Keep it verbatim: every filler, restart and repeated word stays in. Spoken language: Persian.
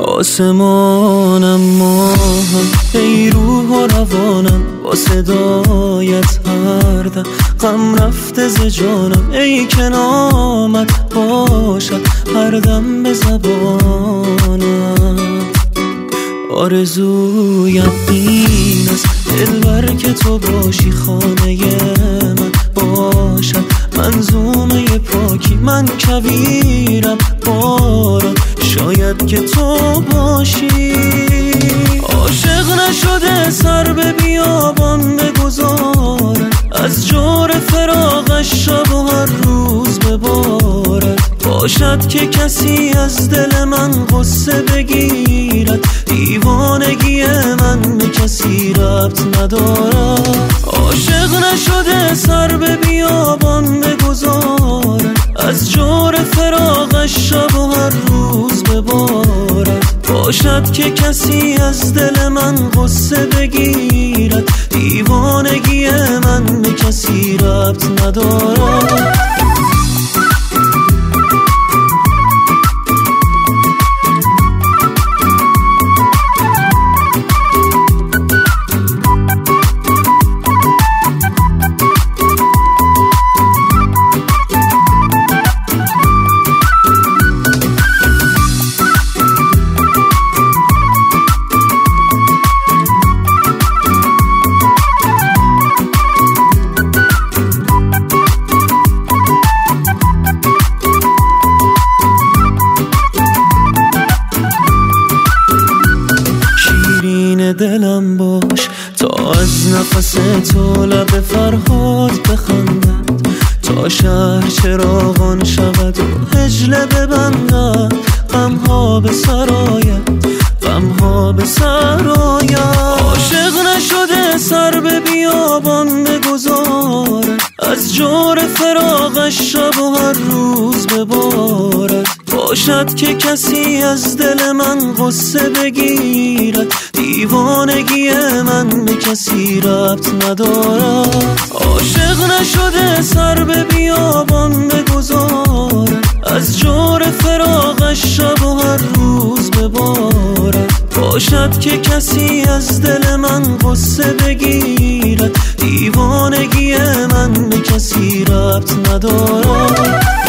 آسمانم ماهم ای روح و روانم، با صدایت هر دم غم رفته ز جانم. ای که نامت باشد هر دم به زبانم، آرزویم این است دلبر که تو باشی، خانه من باشد منظومه پاکی. من کویرم باران شاید که تو باشی. عاشق نشده سر به بیابان بگذارد، از جور فراقش شب و هر روز ببارد. باشد که کسی از دل من غصه بگیرد، دیوانگی من به کسی ربط ندارد. عاشق نشده سر به بیابان بگذارد، از جور فراقش شب و هر روز ببارد. باشد که کسی از دل من غصه بگیرد، دیوانگی من به کسی ربط ندارد. دلم باش تا از نفس تو لب فرهاد بخندد، تا شهر چراغان شود و هجله ببندد. غمها به سرآید، غمها به سرآید. عاشق نشده سر به بیابان بگذارد، از جور فراقش شب و هر روز ببارد. باشد که کسی از دل من غصه بگیرد، دیوانگی من به کسی ربط ندارد. عاشق نشده سر به بیابان بگذارد، از جور فراقش شب و هر روز ببارد. باشد که کسی از دل من غصه بگیرد، دیوانگی من به کسی ربط ندارد.